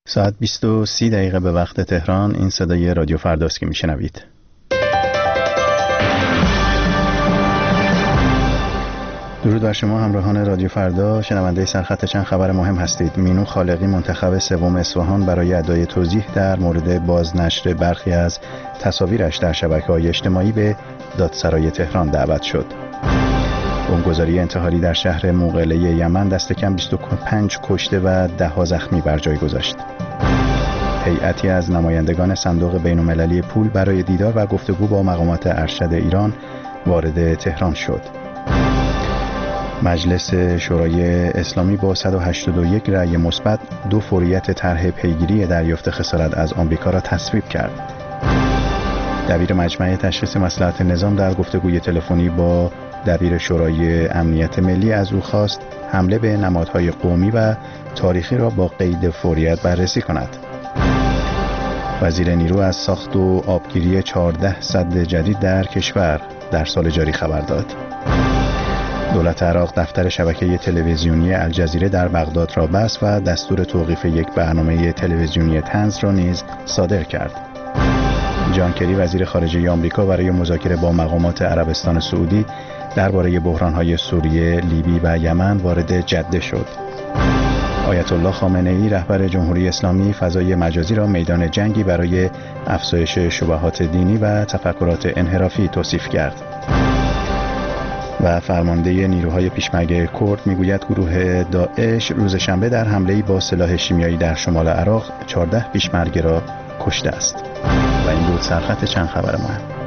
ساعت 20:30 به وقت تهران. این صدای رادیو فرداست که میشنوید. درود بر شما همراهان رادیو فردا، شنونده سرخط چند خبر مهم هستید. مینو خالقی منتخب سوم اصفهان برای ادای توضیح در مورد بازنشر برخی از تصاویرش در شبکه‌های اجتماعی به دادسرای تهران دعوت شد. بمبگذاری انتحاری در شهر موقله یمن دست کم 25 کشته و 10 زخمی بر جای گذاشت. هیئتی از نمایندگان صندوق بین‌المللی پول برای دیدار و گفتگو با مقامات ارشد ایران وارد تهران شد. مجلس شورای اسلامی با 181 رأی مثبت 2 فوریت طرح پیگیری دریافت خسارت از آمریکا را تصویب کرد. دبیر مجمع تشخیص مصلحت نظام در گفتگوی تلفنی با دبیر شورای امنیت ملی از او خواست حمله به نمادهای قومی و تاریخی را با قید فوریت بررسی کند. وزیر نیرو از ساخت و آبگیری 14 سد جدید در کشور در سال جاری خبر داد. دولت عراق دفتر شبکه تلویزیونی الجزیره در بغداد را بست و دستور توقیف یک برنامه تلویزیونی طنز را نیز صادر کرد. جان کری وزیر خارجه آمریکا برای مذاکره با مقامات عربستان سعودی درباره بحران‌های سوریه، لیبی و یمن وارد جده شد. آیت الله خامنه ای رهبر جمهوری اسلامی فضای مجازی را میدان جنگی برای افزایش شبهات دینی و تفکرات انحرافی توصیف کرد. و فرمانده نیروهای پیشمرگ کرد میگوید گروه داعش روز شنبه در حمله‌ای با سلاح شیمیایی در شمال عراق 14 پیشمرگ را کشته است. و این بود سرخط چند خبر ما.